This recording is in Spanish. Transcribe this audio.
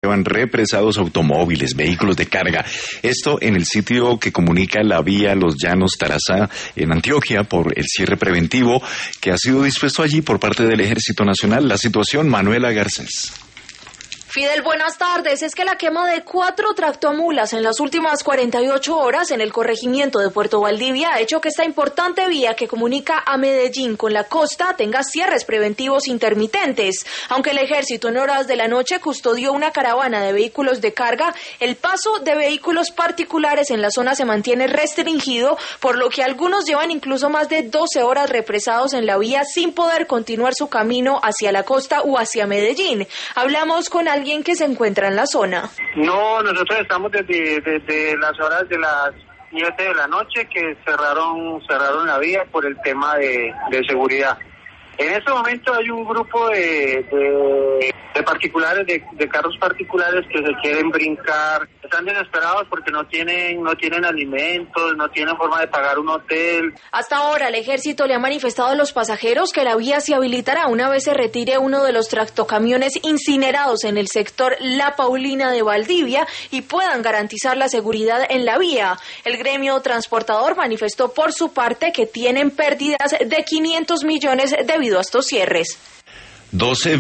llevan represados automóviles, vehículos de carga. Esto en el sitio que comunica la vía Los Llanos Tarazá en Antioquia por el cierre preventivo que ha sido dispuesto allí por parte del Ejército Nacional. La situación, Manuela Garcés. Fidel, buenas tardes. Es que la quema de 4 tractomulas en las últimas 48 horas en el corregimiento de Puerto Valdivia ha hecho que esta importante vía que comunica a Medellín con la costa tenga cierres preventivos intermitentes. Aunque el ejército en horas de la noche custodió una caravana de vehículos de carga, el paso de vehículos particulares en la zona se mantiene restringido, por lo que algunos llevan incluso más de 12 horas represados en la vía sin poder continuar su camino hacia la costa o hacia Medellín. Hablamos con alguien que se encuentra en la zona. No, nosotros estamos desde las horas de las 7 de la noche que cerraron la vía por el tema de seguridad. En este momento hay un grupo de particulares, de carros particulares que se quieren brincar, están desesperados porque no tienen alimentos, no tienen forma de pagar un hotel. Hasta ahora el ejército le ha manifestado a los pasajeros que la vía se habilitará una vez se retire uno de los tractocamiones incinerados en el sector La Paulina de Valdivia y puedan garantizar la seguridad en la vía. El gremio transportador manifestó por su parte que tienen pérdidas de 500 millones debido a estos cierres. 12